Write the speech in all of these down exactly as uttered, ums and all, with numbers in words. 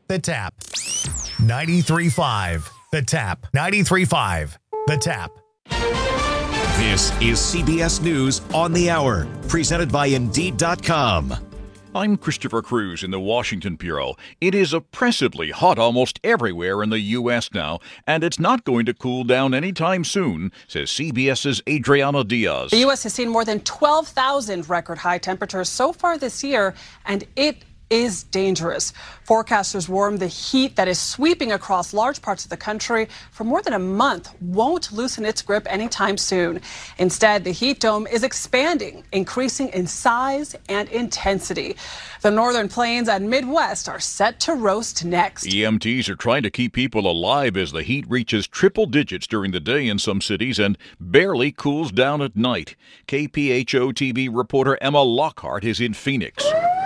The Tap. ninety-three point five. The Tap. ninety-three point five. The Tap. This is C B S News on the Hour, presented by Indeed dot com. I'm Christopher Cruz in the Washington Bureau. It is oppressively hot almost everywhere in the U S now, and it's not going to cool down anytime soon, says CBS's Adriana Diaz. The U S has seen more than twelve thousand record high temperatures so far this year, and it is dangerous. Forecasters warn the heat that is sweeping across large parts of the country for more than a month won't loosen its grip anytime soon. Instead, the heat dome is expanding, increasing in size and intensity. The northern plains and Midwest are set to roast next. E M Ts are trying to keep people alive as the heat reaches triple digits during the day in some cities and barely cools down at night. K P H O T V reporter Emma Lockhart is in Phoenix.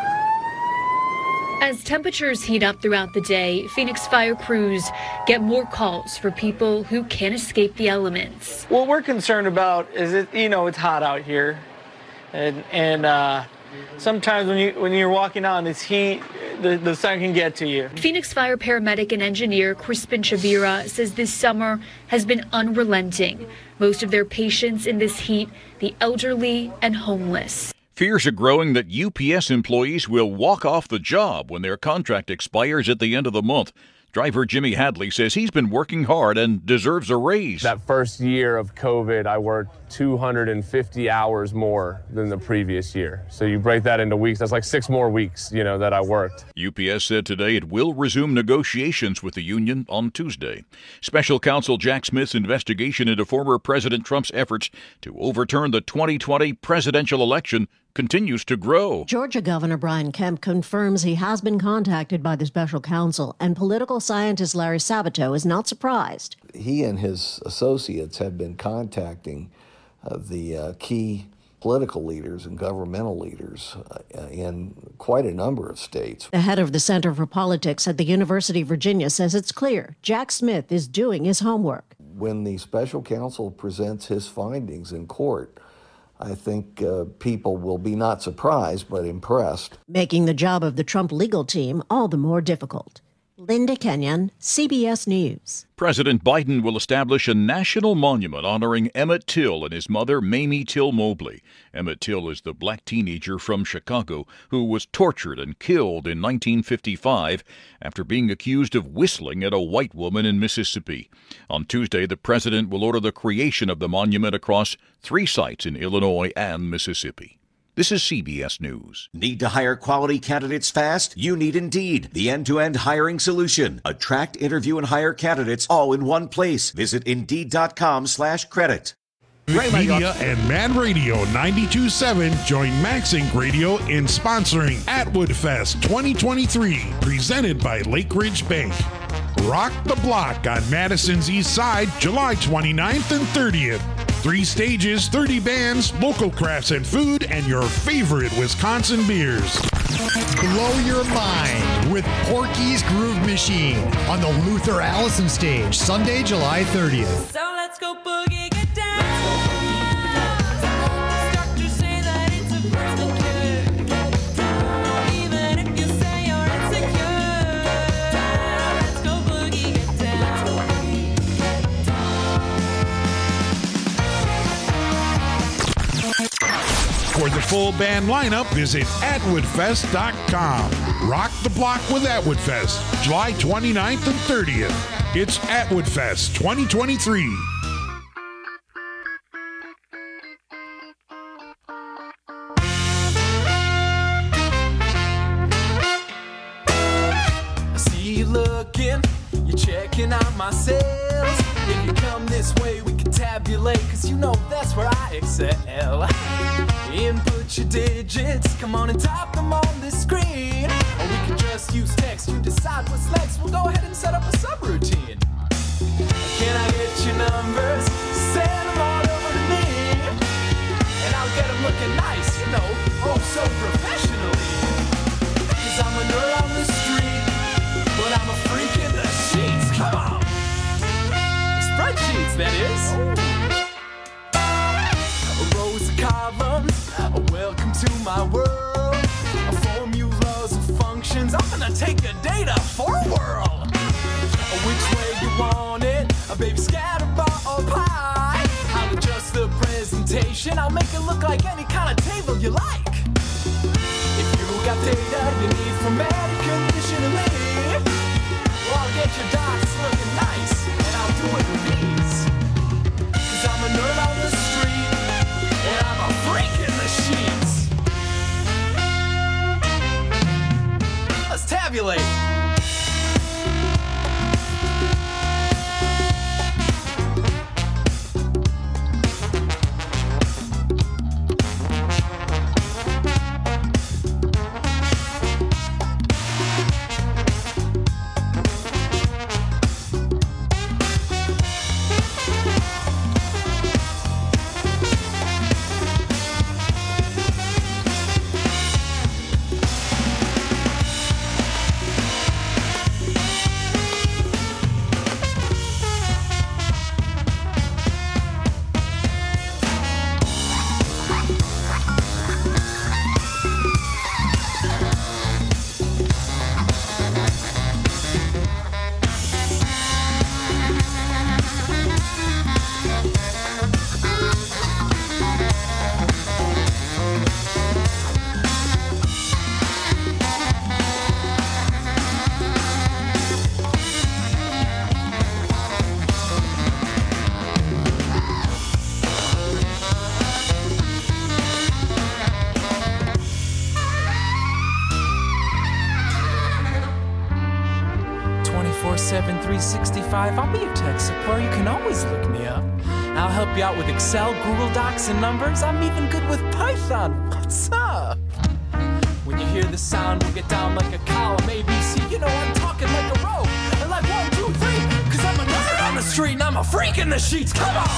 As temperatures heat up throughout the day, Phoenix fire crews get more calls for people who can't escape the elements. What we're concerned about is it, you know, it's hot out here, and and uh, sometimes when you when you're walking out in this heat, the, the sun can get to you. Phoenix fire paramedic and engineer Crispin Chavira says this summer has been unrelenting. Most of their patients in this heat, the elderly and homeless. Fears are growing that U P S employees will walk off the job when their contract expires at the end of the month. Driver Jimmy Hadley says he's been working hard and deserves a raise. That first year of COVID, I worked two hundred fifty hours more than the previous year. So you break that into weeks, that's like six more weeks, you know, that I worked. U P S said today it will resume negotiations with the union on Tuesday. Special counsel Jack Smith's investigation into former President Trump's efforts to overturn the twenty twenty presidential election continues to grow. Georgia Governor Brian Kemp confirms he has been contacted by the special counsel, and political scientist Larry Sabato is not surprised. He and his associates have been contacting uh, the uh, key political leaders and governmental leaders uh, in quite a number of states. The head of the Center for Politics at the University of Virginia says it's clear Jack Smith is doing his homework. When the special counsel presents his findings in court, I think uh, people will be not surprised, but impressed. Making the job of the Trump legal team all the more difficult. Linda Kenyon, C B S News. President Biden will establish a national monument honoring Emmett Till and his mother, Mamie Till Mobley. Emmett Till is the black teenager from Chicago who was tortured and killed in nineteen fifty-five after being accused of whistling at a white woman in Mississippi. On Tuesday, the president will order the creation of the monument across three sites in Illinois and Mississippi. This is C B S News. Need to hire quality candidates fast? You need Indeed, the end-to-end hiring solution. Attract, interview, and hire candidates all in one place. Visit Indeed.com slash credit. Media and Man Radio ninety-two point seven join Max Inc Radio in sponsoring Atwood Fest twenty twenty-three, presented by Lake Ridge Bank. Rock the Block on Madison's East Side, July twenty-ninth and thirtieth. Three stages, thirty bands, local crafts and food, and your favorite Wisconsin beers. Blow your mind with Porky's Groove Machine on the Luther Allison stage, Sunday, July thirtieth. So let's go boogie, get down. Start to say that it's a perfect cure. Even if you say you're insecure. Let's go boogie, get down. For the full band lineup, visit Atwood Fest dot com. Rock the Block with Atwood Fest, July twenty-ninth and thirtieth. It's Atwood Fest twenty twenty-three. I see you looking, you're checking out my sales. If you come this way, we can tabulate, cause you know that's where I excel. Input your digits, come on and type them on the screen. Or we can just use text, you decide what's next. We'll go ahead and set up a subroutine. Can I get your numbers? Send them all over to me. And I'll get them looking nice, you know, oh so professionally. Cause I'm a nerd on the street, but I'm a freak in the sheets. Come on. Spreadsheets, that is. Rows of columns, welcome to my world. Formulas and functions, I'm gonna take the data for a while. I'll make it look like any kind of table you like. If you got data you need from air conditioning, well, I'll get your dots looking nice, and I'll do it with ease. Cause I'm a nerd on the street, and I'm a freak in the sheets. Let's tabulate. seven three sixty-five. I'll be your tech support. You can always look me up. I'll help you out with Excel, Google Docs, and numbers. I'm even good with Python. What's up? When you hear the sound, we'll get down like a column A B C. You know I'm talking like a row. And like one, two, three. Cause I'm a nerd on the street and I'm a freak in the sheets. Come on!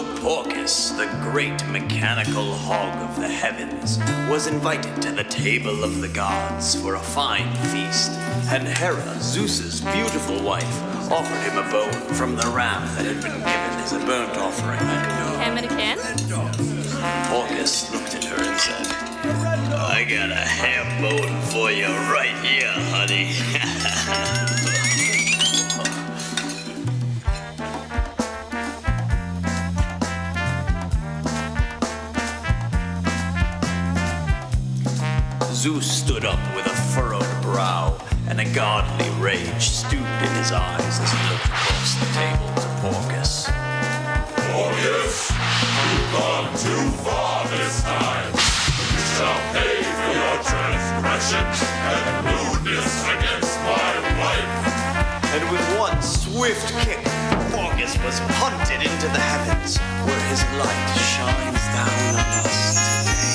Porcus, the great mechanical hog of the heavens, was invited to the table of the gods for a fine feast, and Hera, Zeus's beautiful wife, offered him a bone from the ram that had been given as a burnt offering. Ham in a can? Porcus looked at her and said, I got a ham bone for you right here, honey. Zeus stood up with a furrowed brow, and a godly rage stewed in his eyes as he looked across the table to Porcus. Porcus, you've gone too far this time. You shall pay for your transgressions and rudeness against my wife. And with one swift kick, Porcus was punted into the heavens, where his light shines down on us today.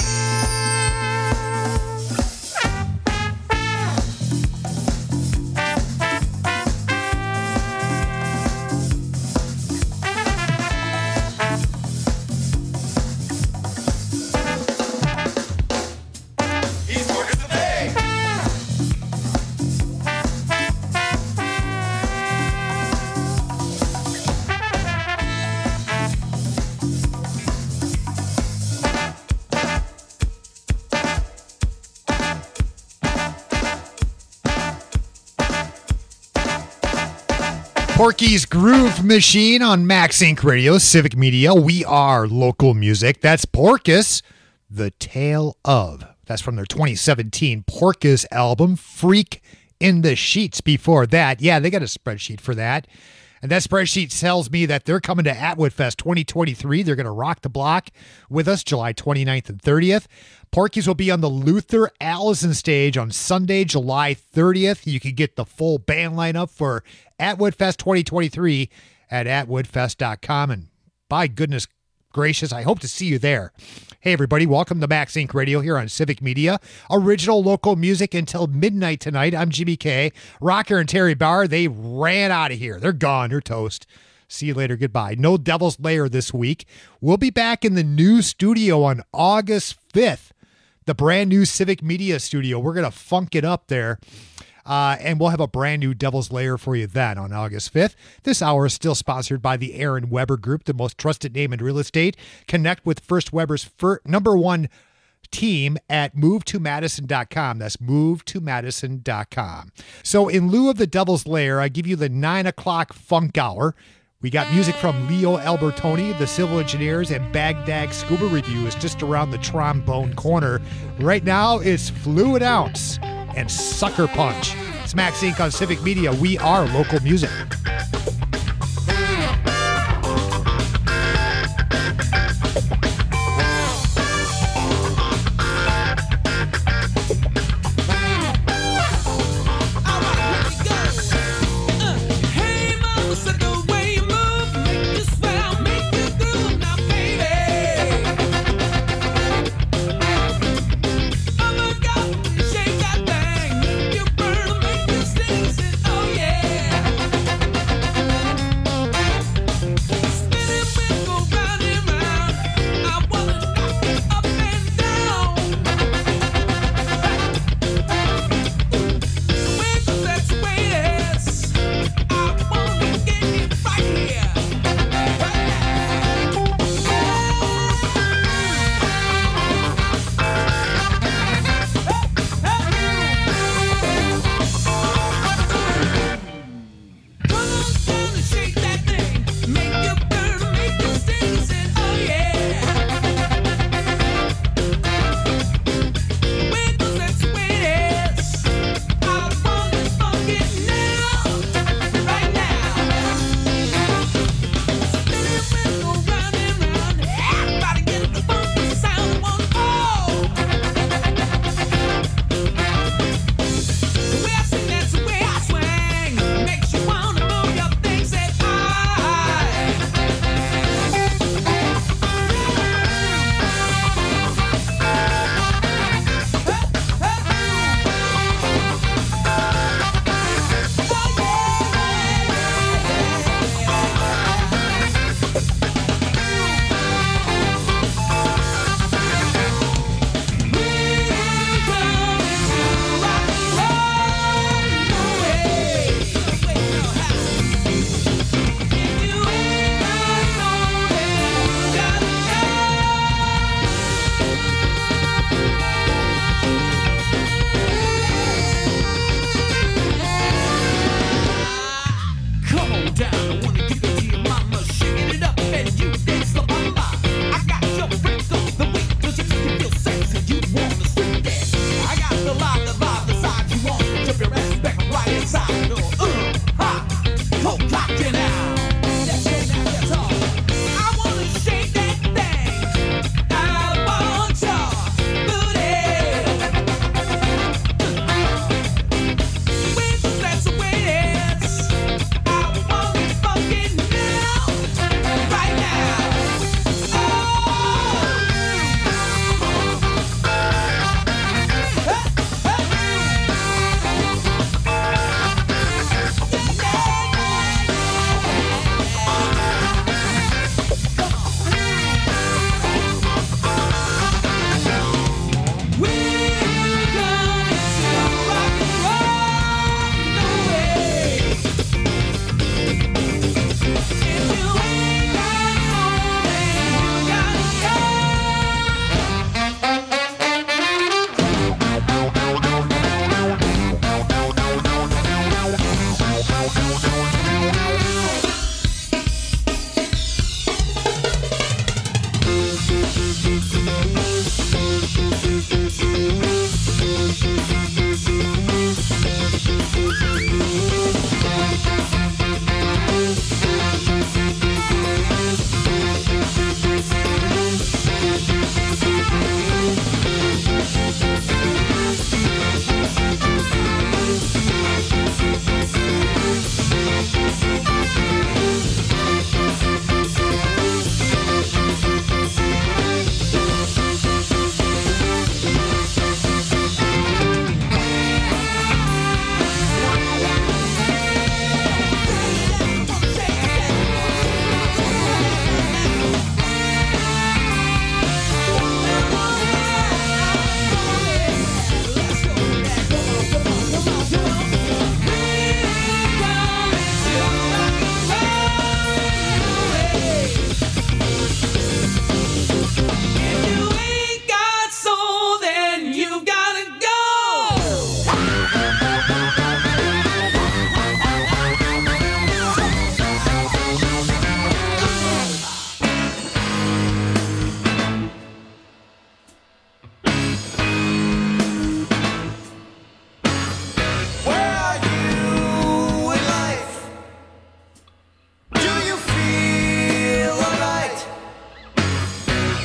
Porky's Groove Machine on Max Inc Radio, Civic Media. We are local music. That's Porcus, The Tale of. That's from their twenty seventeen Porcus album, Freak in the Sheets. Before that, yeah, they got a spreadsheet for that. And that spreadsheet tells me that they're coming to Atwood Fest twenty twenty-three. They're going to rock the block with us July twenty-ninth and thirtieth. Porky's will be on the Luther Allison stage on Sunday, July thirtieth. You can get the full band lineup for Atwood Fest twenty twenty-three at atwood fest dot com. And by goodness gracious, I hope to see you there. Hey, everybody, welcome to Max Inc Radio here on Civic Media. Original local music until midnight tonight. I'm Jimmy K. Rocker and Terry Bauer, they ran out of here. They're gone. They're toast. See you later. Goodbye. No Devil's Lair this week. We'll be back in the new studio on August fifth. The brand new Civic Media studio. We're going to funk it up there. Uh, and we'll have a brand new Devil's Lair for you then on August fifth. This hour is still sponsored by the Aaron Weber Group, the most trusted name in real estate. Connect with First Weber's fir- number one team at move to madison dot com. That's move to madison dot com. So in lieu of the Devil's Lair, I give you the nine o'clock funk hour. We got music from Leo Albertoni, the Civil Engineers, and Baghdad Scuba Review is just around the trombone corner. Right now, it's Fluid Ounce and Sucker Punch. It's Max Inc on Civic Media. We are local music.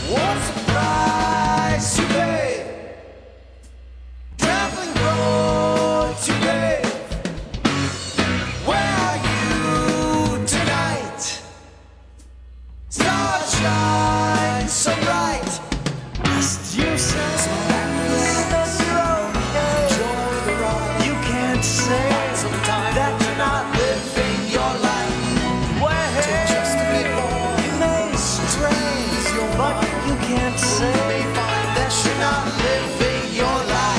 What's the price you pay? Traveling road to pay. Where are you tonight? Stars shine so bright. Must you say that's your own day? Enjoy the ride. You can't say that you're not living your life. Well, just a bit more. You may stray, but you can't say that you're not living your life.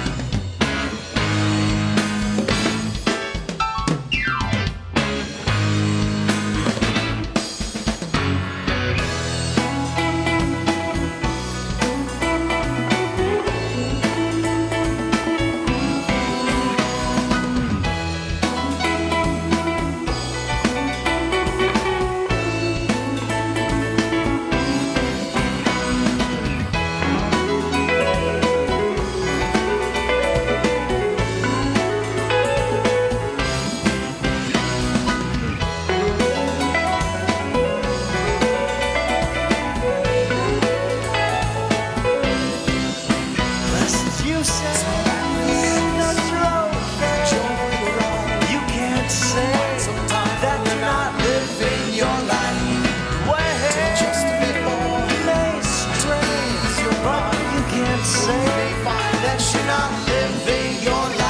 Lest you say that's your own day. You can't say that you're not living your life. Well, just a bit more. You may stray, but you can't say that you're not living your life.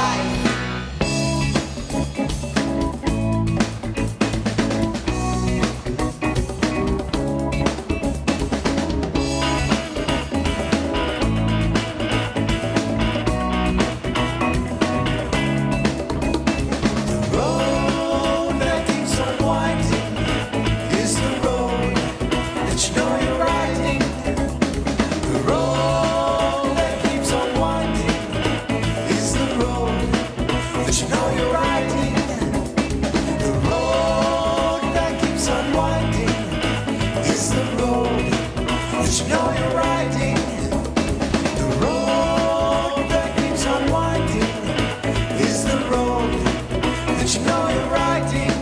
The road that keeps on winding is the road that you know you're riding. The road that keeps on winding is the road that you know you're riding. The road that keeps on winding is the road that you know you're riding. The road that keeps on winding is the road that you know you're riding.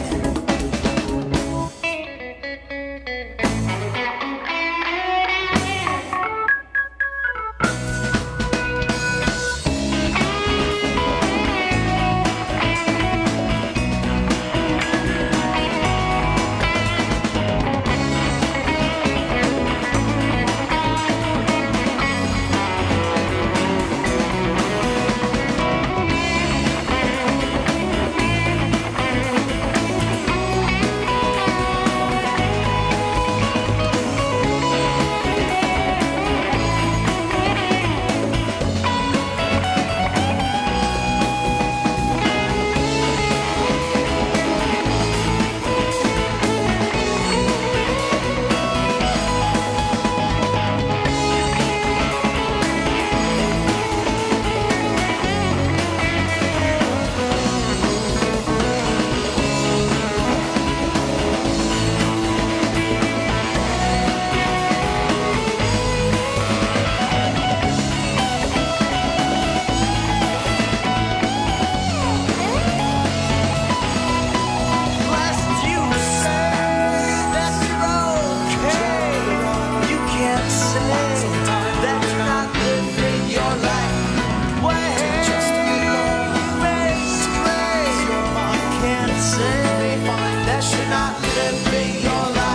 Lest you say that you're okay. You can't say that you're not living your life. Well, just a bit more. You may stray. You can't say that you're not living your life.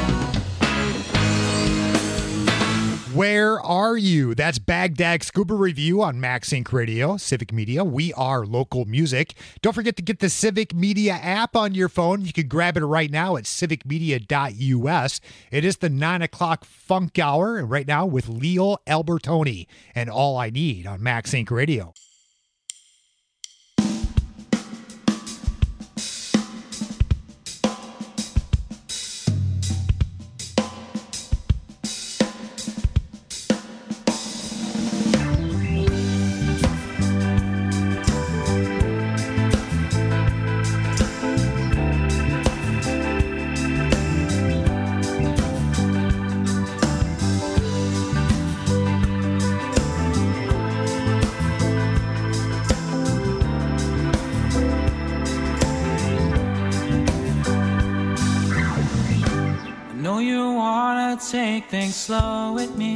Where are you? That's Baghdad Scuba Review on MaxSync Radio, Civic Media. We are local music. Don't forget to get the Civic Media app on your phone. You can grab it right now at civic media dot U S. It is the nine o'clock funk hour, and right now with Leo Albertoni and All I Need on MaxSync Radio. take things slow with me.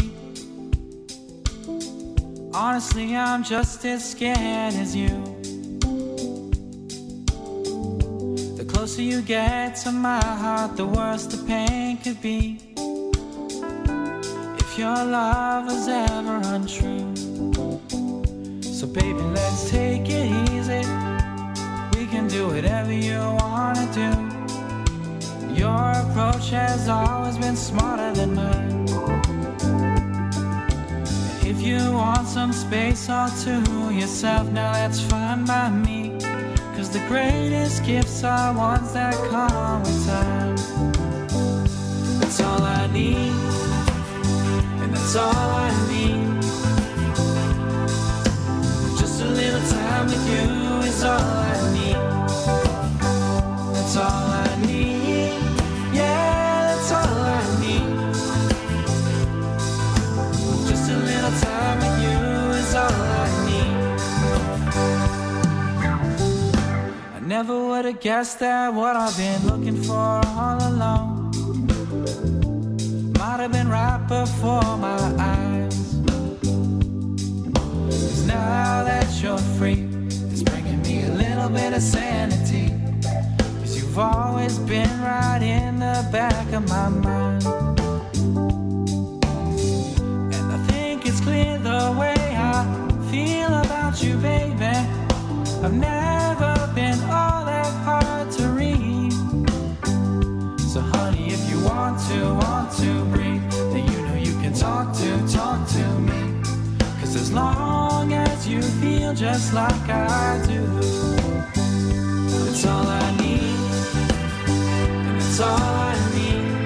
Honestly, I'm just as scared as you. The closer you get to my heart, the worse the pain could be. If your love was ever untrue. So baby, let's take it easy. We can do whatever you wanna do. Your approach has always been smarter than mine. If you want some space all to yourself, now that's fine by me. Cause the greatest gifts are ones that come with time. That's all I need, and that's all I need. Just a little time with you is all I need. That's all I need, yeah, that's all I need. Just a little time with you is all I need. I never would have guessed that what I've been looking for all along might have been right before my eyes. Cause now that you're free, it's bringing me a little bit of sanity. Cause you've always been right in the back of my mind. And I think it's clear the way I feel about you, baby. I've never been all that hard to read. So honey, if you want to, want to breathe, then you know you can talk to, talk to me. Cause as long as you feel just like I do, it's all I need, and it's all I need.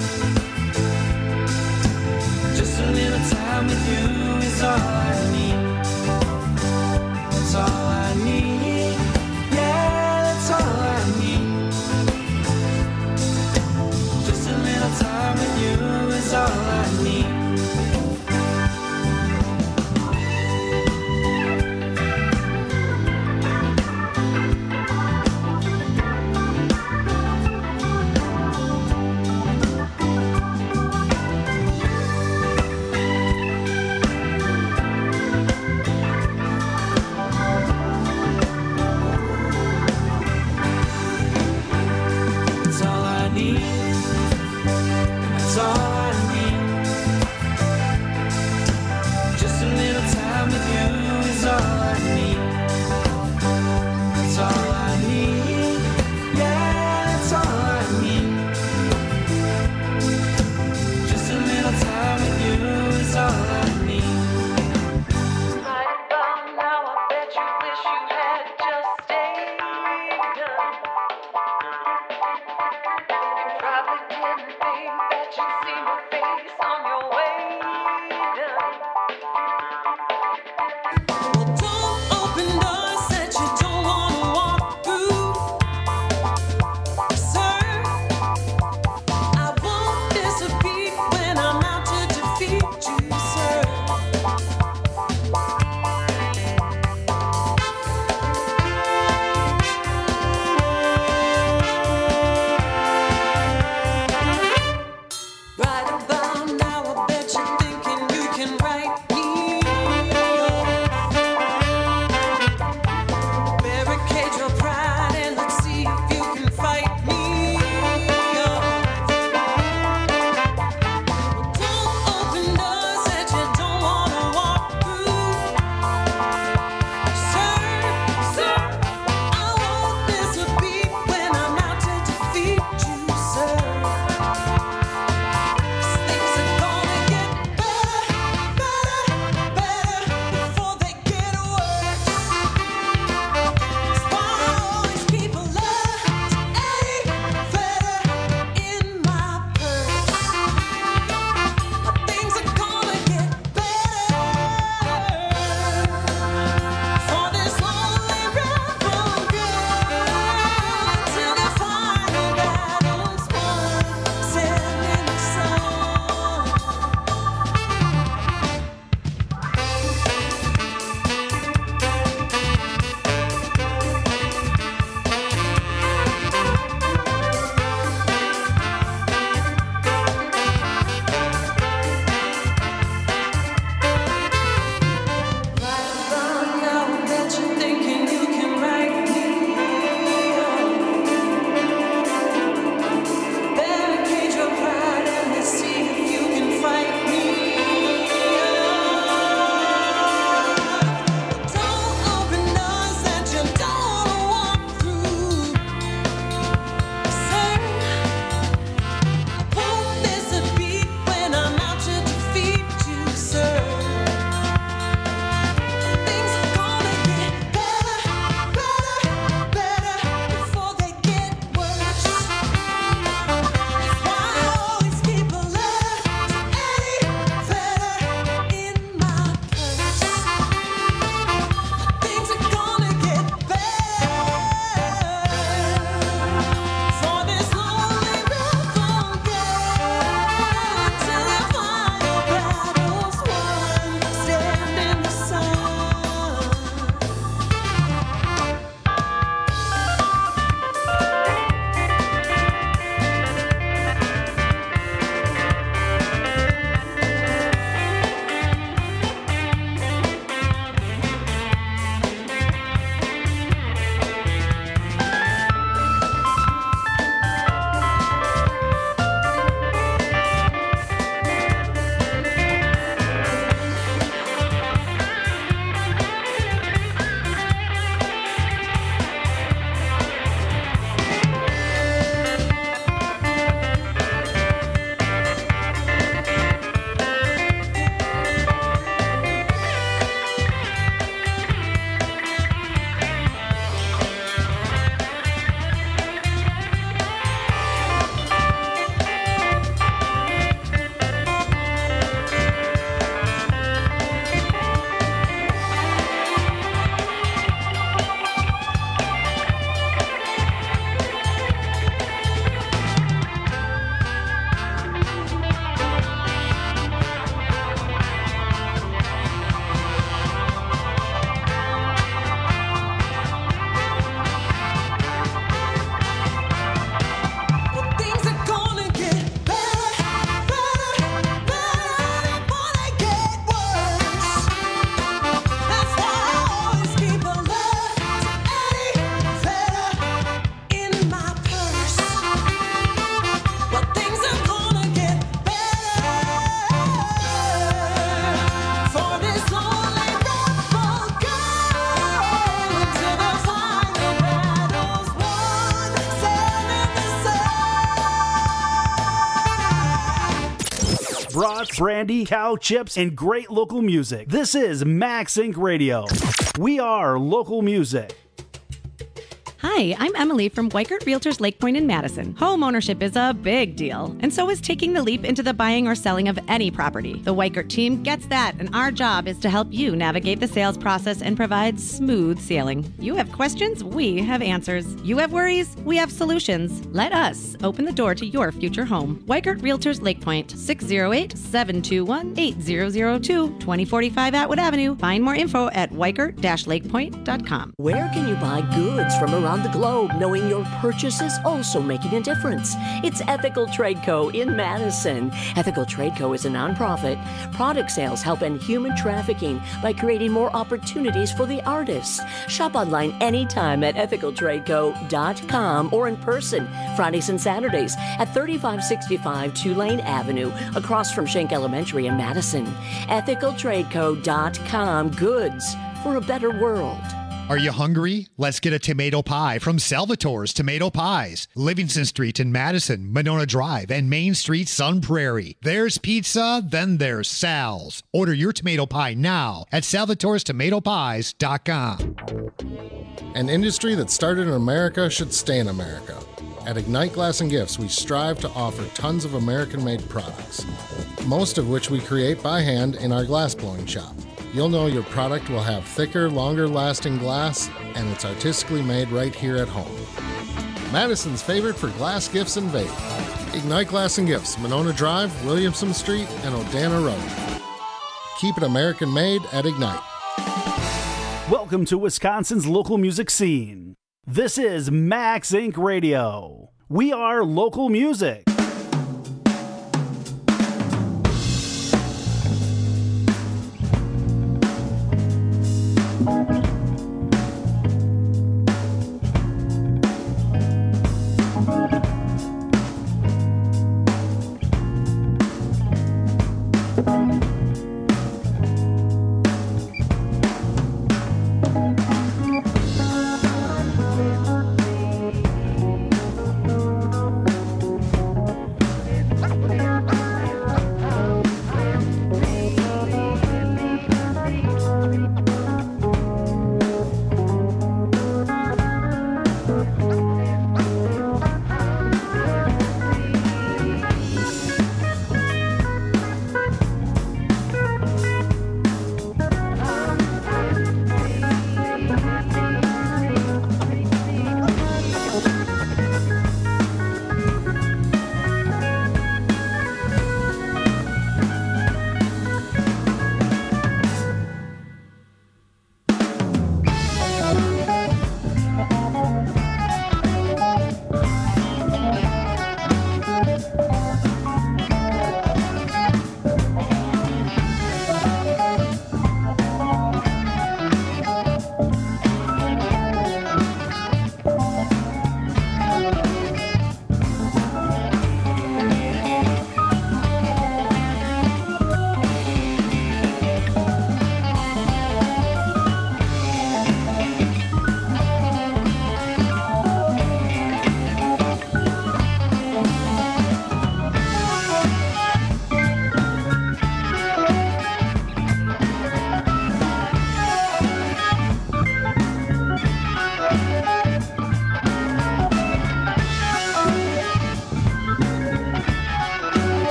Just a little time with you is all I need. That's all I need, yeah, that's all I need. Just a little time with you is all I need. beef, brandy, cow chips, and great local music. This is Max Inc Radio. We are local music. Hi, I'm Emily from Weikert Realtors Lake Point in Madison. Home ownership is a big deal, and so is taking the leap into the buying or selling of any property. The Weikert team gets that, and our job is to help you navigate the sales process and provide smooth sailing. You have questions, we have answers. You have worries, we have solutions. Let us open the door to your future home. Weikert Realtors Lake Point, six oh eight, seven two one, eight zero zero two, twenty forty-five Atwood Avenue. Find more info at weikert dash lakepoint dot com. Where can you buy goods from around the globe, knowing your purchase is also making a difference? It's Ethical Trade Co. in Madison. Ethical Trade Co. is a nonprofit. Product sales help end human trafficking by creating more opportunities for the artists. Shop online anytime at ethical trade co dot com or in person Fridays and Saturdays at thirty-five sixty-five Tulane Avenue, across from Schenck Elementary in Madison. ethical trade co dot com. Goods for a better world. Are you hungry? Let's get a tomato pie from Salvatore's Tomato Pies. Livingston Street in Madison, Monona Drive, and Main Street, Sun Prairie. There's pizza, then there's Sal's. Order your tomato pie now at salvatores tomato pies dot com. An industry that started in America should stay in America. At Ignite Glass and Gifts, we strive to offer tons of American-made products, most of which we create by hand in our glass blowing shop. You'll know your product will have thicker, longer-lasting glass, and it's artistically made right here at home. Madison's favorite for glass gifts and vape. Ignite Glass and Gifts, Monona Drive, Williamson Street, and Odana Road. Keep it American-made at Ignite. Welcome to Wisconsin's local music scene. This is Max Inc Radio. We are local music.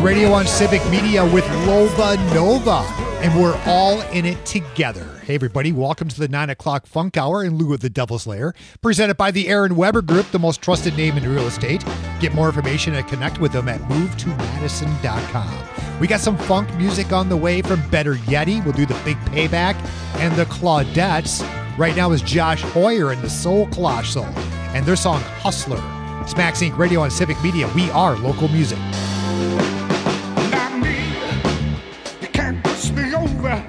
Radio on Civic Media with Loba Nova, and we're all in it together. Hey everybody, welcome to the nine o'clock Funk Hour in lieu of the Devil's Lair, presented by the Aaron Weber Group, the most trusted name in real estate. Get more information and connect with them at move to madison dot com. We got some funk music on the way from Better Yeti. We'll do the Big Payback and the Claudettes. Right now is Josh Hoyer and the Soul Colossal and their song Hustler. It's Max Inc Radio on Civic Media. We are local music. Not me, you can't push me over.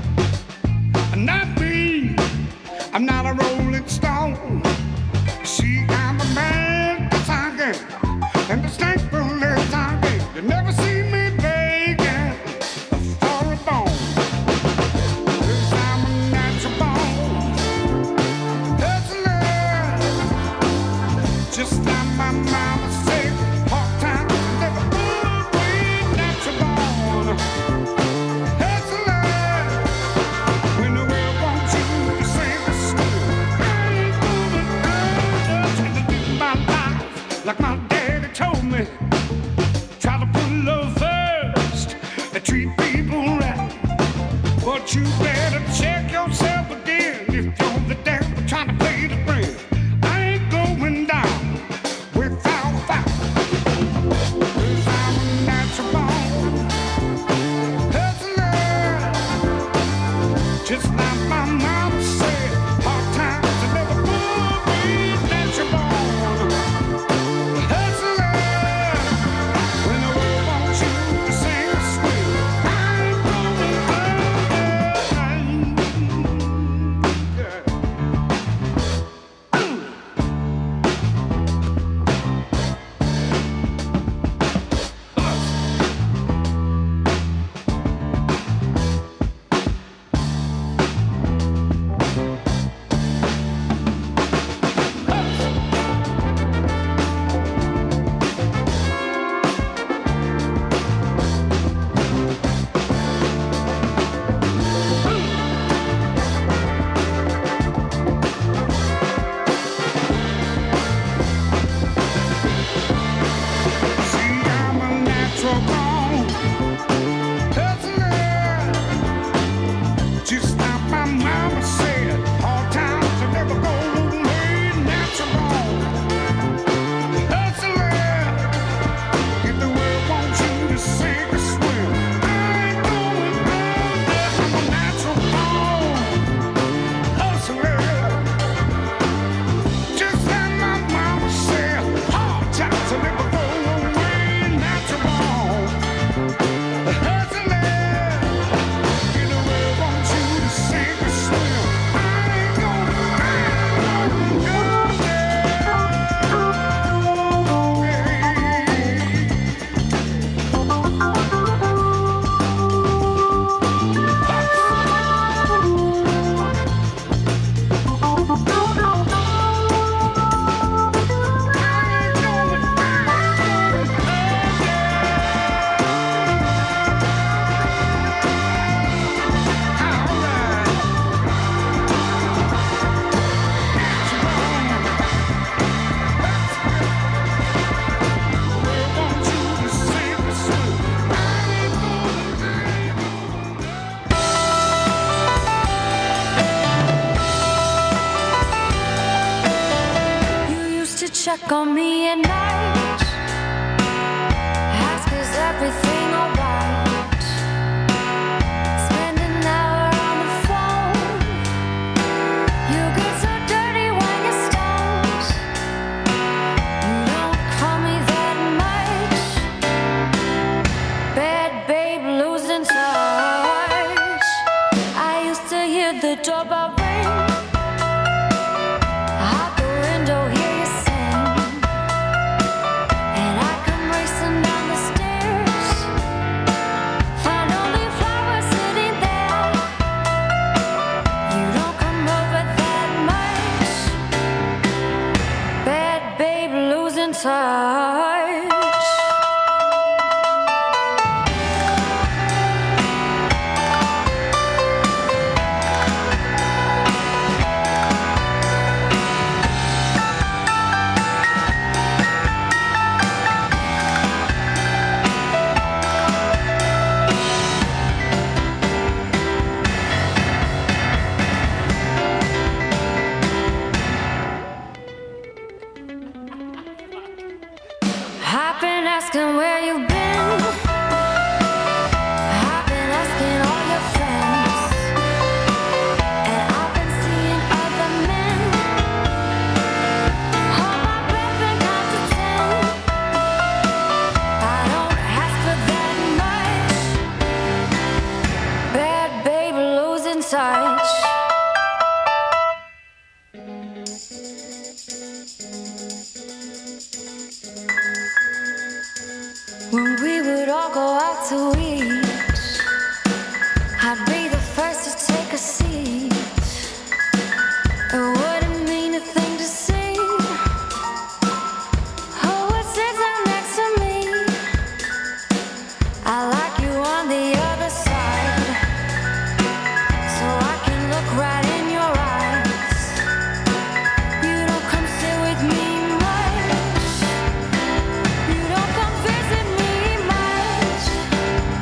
Not me, I'm not a rolling stone. See, I'm a man that's hungry, and as thankful as I am. You never see me begging for a bone. 'Cause I'm a natural born hustler, just like my mama said. Hard times never would be natural born hustler. When the world wants you to sing a story, I ain't gonna try to live my life like my daddy told me. Try to put love first and treat people right. But you better check yourself again if you're the devil trying to play the friend. I ain't going down without a fight. 'Cause I'm a natural born hustler, just like my mama said. Hard times are never would be natural born hustler. When the world wants you to sing a swing, I ain't going check on me at night. Ask is everything alright? Spend an hour on the phone. You get so dirty when you're stoned. You don't call me that much. Bad babe losing touch. I used to hear the doorbell ring. Out the window, hear you sing. And I come racing down the stairs. Find only flowers sitting there. You don't come over that much. Bad babe losing touch. asking where you've been. I've been asking all your friends, and I've been seeing other men. Hold my breath and count to ten. I don't ask for that much. Bad baby losing touch. When we would all go out to eat, I'd be the first to take a seat. It wouldn't mean a thing to see. Who would sit down next to me? I like you on the other side, so I can look right in your eyes. You don't come sit with me much. You don't come visit me much.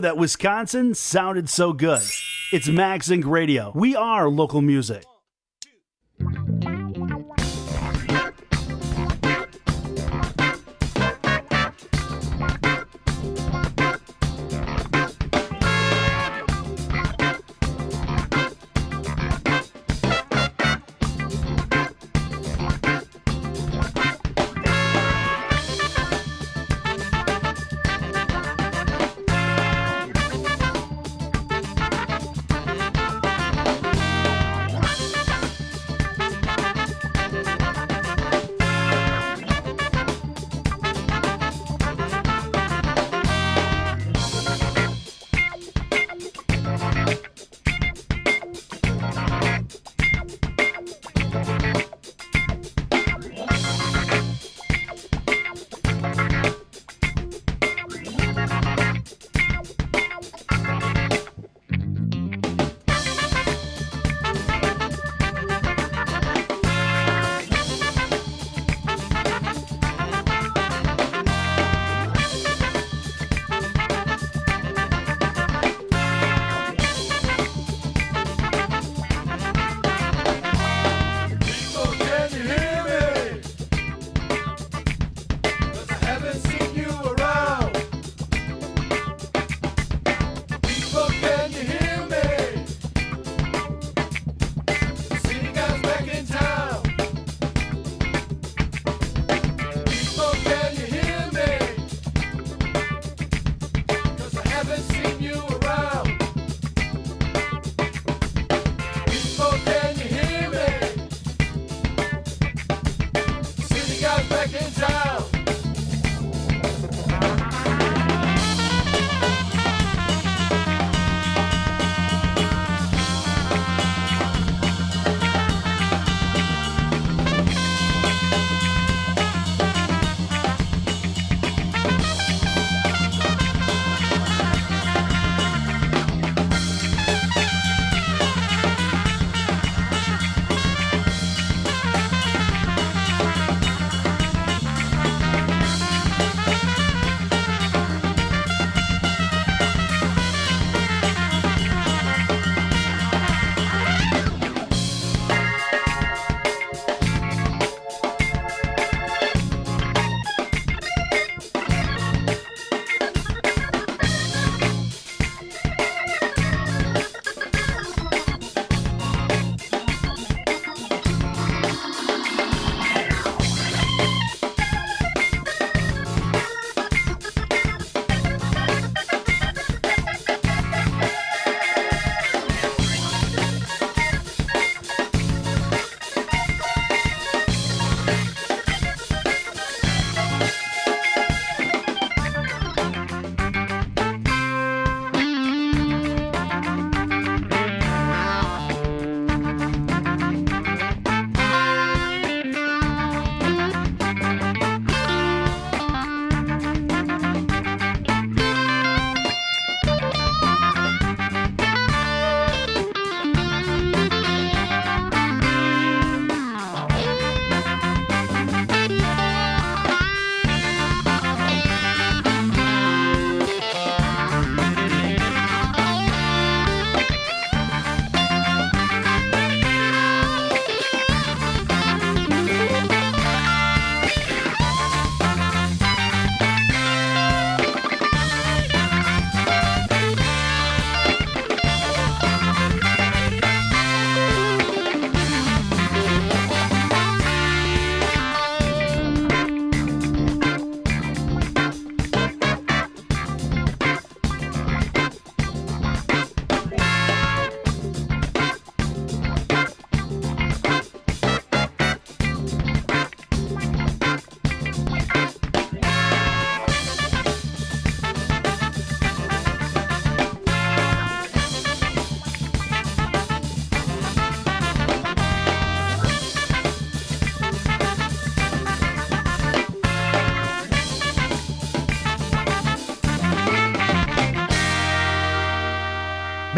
that Wisconsin sounded so good. It's Max Inc Radio. We are local music.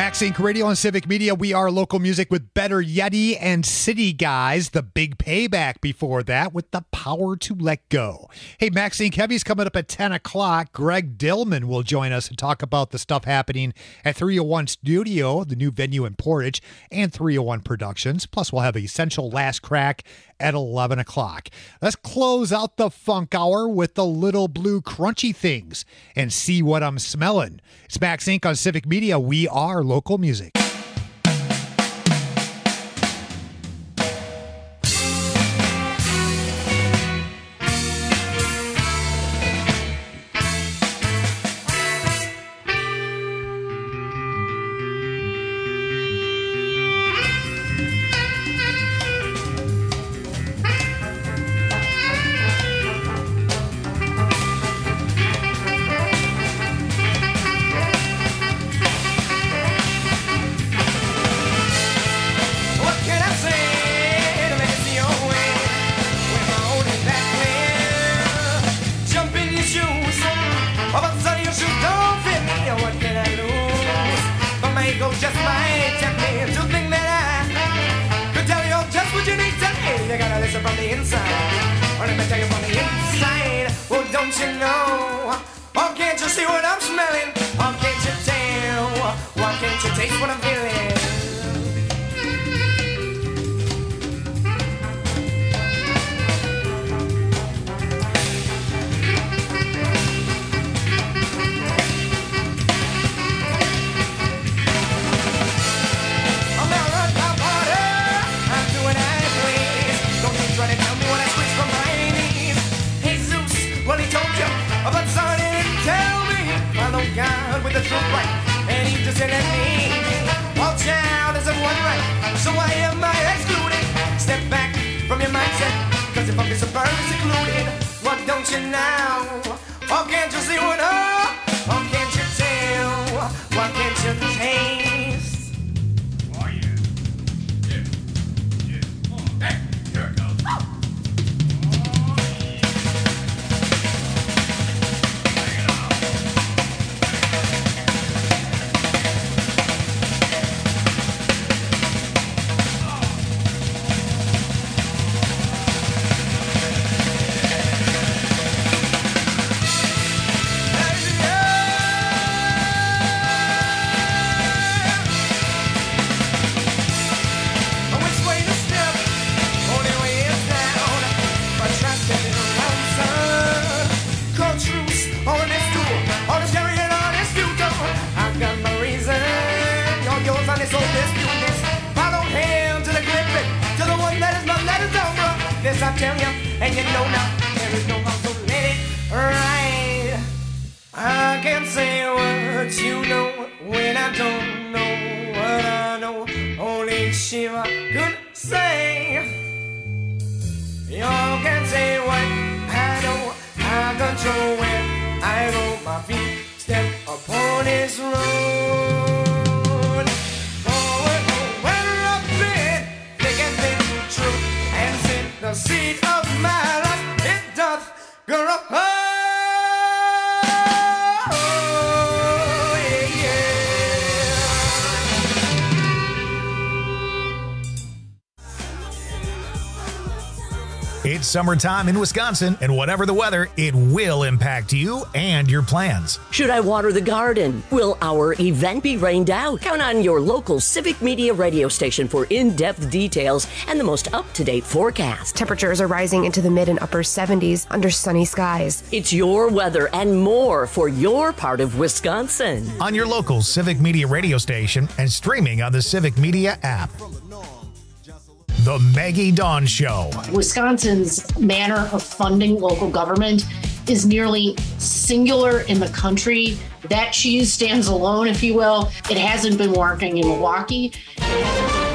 Max Inc Radio on Civic Media. We are local music with Better Yeti and City Guys. The big payback before that with The Power to Let Go. Hey, Max Inc Heavy's coming up at ten o'clock. Greg Dillman will join us and talk about the stuff happening at three oh one Studio, the new venue in Portage, and three oh one Productions. Plus, we'll have Essential Last Crack at eleven o'clock. Let's close out the funk hour with the Little Blue Crunchy Things and See What I'm Smelling. It's Max Inc on Civic Media. We are local music. It's summertime in Wisconsin, and whatever the weather, it will impact you and your plans. Should I water the garden? Will our event be rained out? Count on your local Civic Media radio station for in-depth details and the most up-to-date forecast. Temperatures are rising into the mid and upper seventies under sunny skies. It's your weather and more for your part of Wisconsin. On your local Civic Media radio station and streaming on the Civic Media app. The Maggie Dawn Show. Wisconsin's manner of funding local government is nearly singular in the country. That cheese stands alone, if you will. It hasn't been working in Milwaukee.